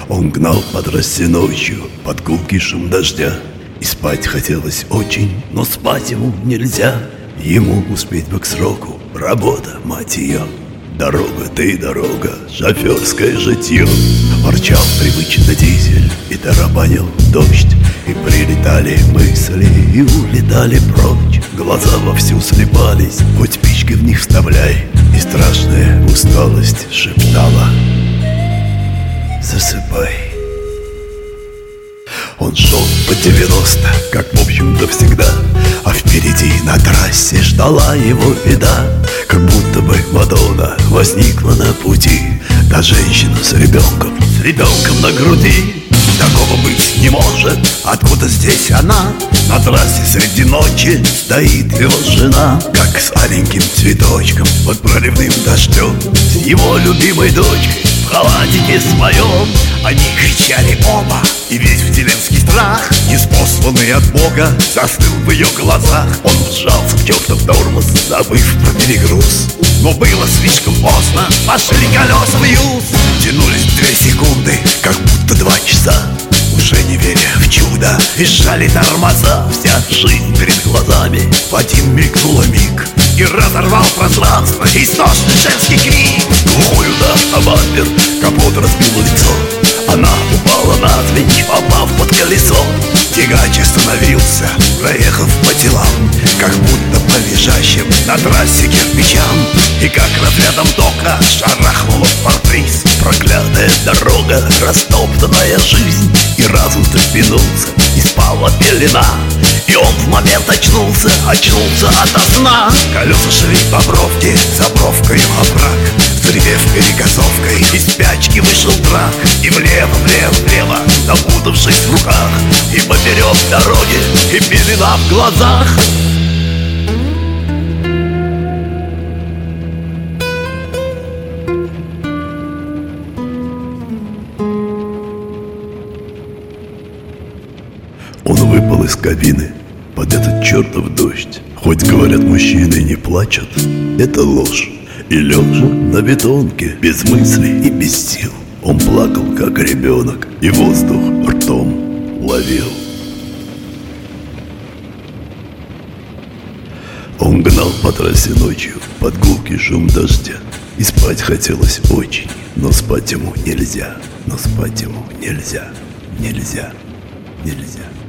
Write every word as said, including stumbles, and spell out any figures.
Он гнал по трассе ночью под гулкий шум дождя. И спать хотелось очень, но спать ему нельзя. Ему успеть бы к сроку, работа, мать ее. Дорога ты, дорога, шоферское житье. Ворчал привычно дизель и тарабанил дождь. И прилетали мысли, и улетали прочь. Глаза вовсю слепались, хоть спички в них вставляй. И страшная усталость шептала: засыпай. Он шел по девяносто, как в общем-то всегда. А впереди на трассе ждала его беда. Как будто бы Мадонна возникла на пути. Та женщина с ребенком, с ребенком на груди. Такого быть не может, откуда здесь она? На трассе среди ночи стоит его жена. Как с аленьким цветочком под проливным дождем, с его любимой дочкой в халатике своем. Они кричали оба, и весь вселенский страх, неспосланный от Бога, застыл в ее глазах. Он вжался в чертов тормоз, забыв про перегруз. Но было слишком поздно, пошли колеса в юз. Тянулись две секунды, как будто два часа. Уже не веря в чудо, и сжали тормоза. Вся жизнь перед глазами в один мелькнула миг. И разорвал пространство истошный женский крик. Глухой удар о бампер, капот разбил лицо. Она упала навзничь, попав под колесо. Тягач остановился, проехав по телам, как будто по лежащим на трассе кирпичам. И как разрядом тока шарахнула в парбриз. Проклятая дорога, растоптанная жизнь. И разум встрепенулся, и спала пелена. И он в момент очнулся, очнулся ото сна. Колеса шли по бровке, за бровкой овраг. Взревев перегазовкой, из спячки вышел драк. И влево, влево, влево, запутавшись в руках. И поперек дороги, и пелена в глазах. Он выпал из кабины под этот чертов дождь. Хоть говорят, мужчины не плачут, это ложь. И лежа на бетонке, без мыслей и без сил, он плакал, как ребенок, и воздух ртом ловил. Он гнал по трассе ночью под гулкий шум дождя. И спать хотелось очень, но спать ему нельзя. Но спать ему нельзя, нельзя, нельзя.